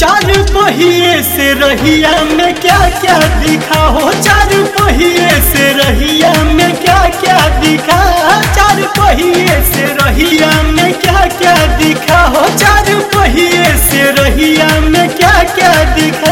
चार पहिए से रहिया में क्या क्या दिखा हो, चार पहिए से रहिया में क्या क्या दिखा, चार पहिए से रहिया में क्या क्या दिखा हो, चार पहिए से रहिया में क्या क्या दिखा।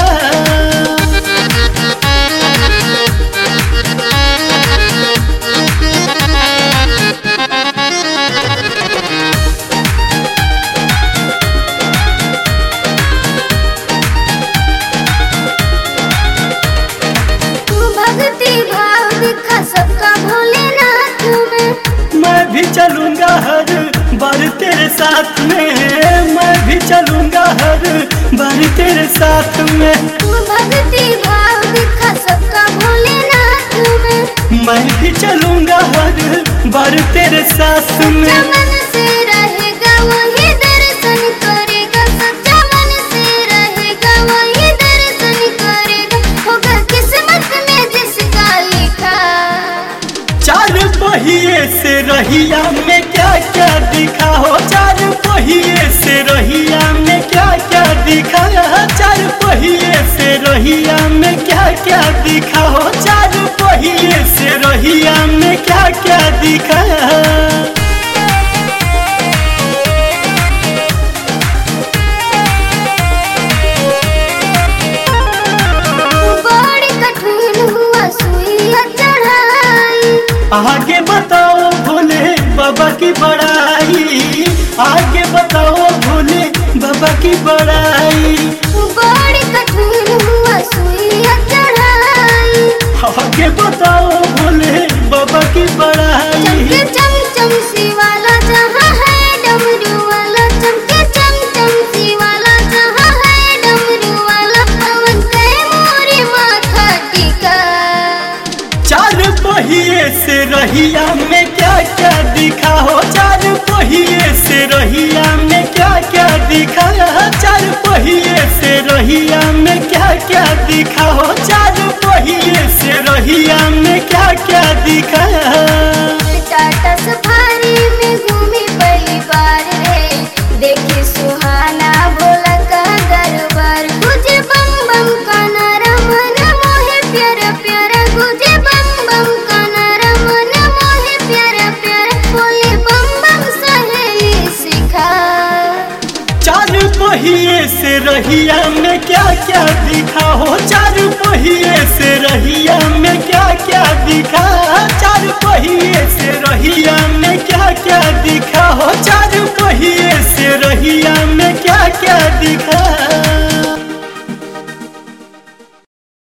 सबका भोलेनाथ में मैं भी चलूंगा हर बार तेरे साथ में, मैं भी चलूंगा हर बार तेरे साथ में। भक्ति भाव दिखा सबका भोलेनाथ में, मैं भी चलूंगा हर बार तेरे साथ में। सच्चा मन से रहेगा वही दर्शन करेगा, सच्चा मन से रहेगा वही दर्शन करेगा, होगा किस्मत में जिसका लिखा। चार पहिए से रहिया में क्या क्या दिखा हो, चार पहिए से रहिया में क्या क्या दिखा, चार पहिए से रहिया में क्या क्या दिखा हो, चार पहिए से रहिया में क्या क्या दिखा। बड़ी कठिन हुआ सुइया चढ़ाई, आगे बताओ भोले बाबा की बड़ाई, आगे बताओ भोले बाबा की बड़ाई। बड़ी कठिन हुआ सुइया चढ़ाई, आगे बताओ भोले बाबा की बड़ाई। चमके चमचम शिवाला जहाँ है डमरू वाला, चमके चमचम शिवाला जहाँ है डमरू वाला, पवन के मोरी माथा टीका। चार पहिए से रहिया में क्या क्या दिखा हो, चार पहिए से रहिया में क्या क्या दिखा, चार पहिए से रहिया में क्या क्या दिखा हो, चार पहिए से रहिया में क्या क्या दिखा। टाटा सफारी में घूमी पहली बार रे, देखी सुहाना भोला का दरबार, गुजे बम बम का नारा मन मोहे प्यारा प्यारा, गुजे बम बम का नारा मन मोहे प्यारा प्यारा, बोले बम बम सहेली सिखा। चार पहिए से रहिया में क्या क्या